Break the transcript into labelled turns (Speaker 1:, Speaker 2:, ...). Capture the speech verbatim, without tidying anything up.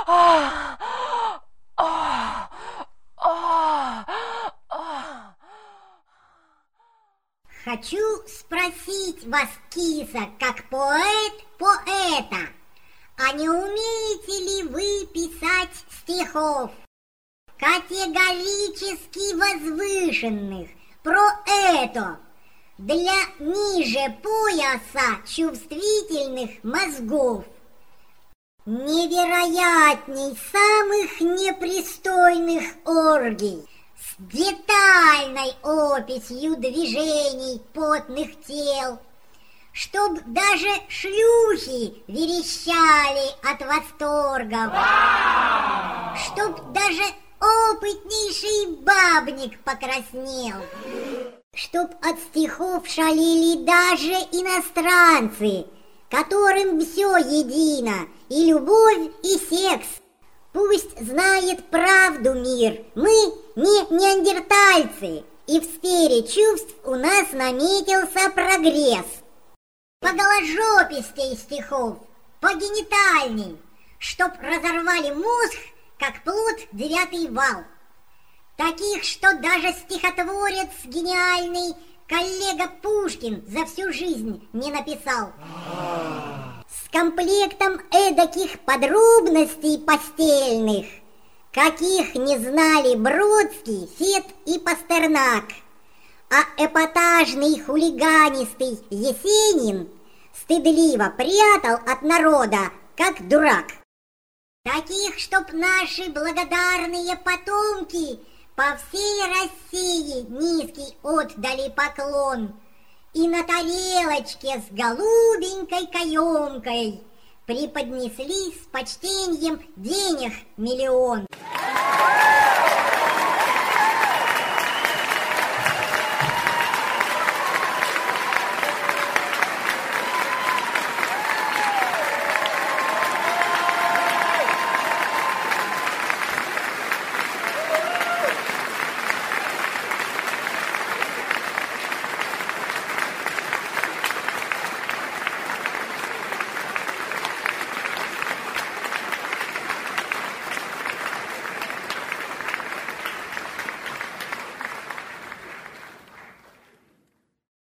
Speaker 1: Хочу спросить вас, киса, как поэт поэта, а не умеете ли вы писать стихов категорически возвышенных про это для ниже пояса чувствительных мозгов, невероятней самых непристойных оргий, с детальной описью движений потных тел, чтоб даже шлюхи верещали от восторгов, чтоб даже опытнейший бабник покраснел, чтоб от стихов шалили даже иностранцы, которым все едино, и любовь, и секс. Пусть знает правду мир, мы не неандертальцы, и в сфере чувств у нас наметился прогресс. По голожопистей стихов, по генитальней, чтоб разорвали мозг, как плод девятый вал. Таких, что даже стихотворец гениальный коллега Пушкин за всю жизнь не написал. С комплектом эдаких подробностей постельных, каких не знали Бродский, Фет и Пастернак, а эпатажный хулиганистый Есенин стыдливо прятал от народа, как дурак. Таких, чтоб наши благодарные потомки по всей России низкий отдали поклон и на тарелочке с голубенькой каемкой преподнесли с почтением денег миллион.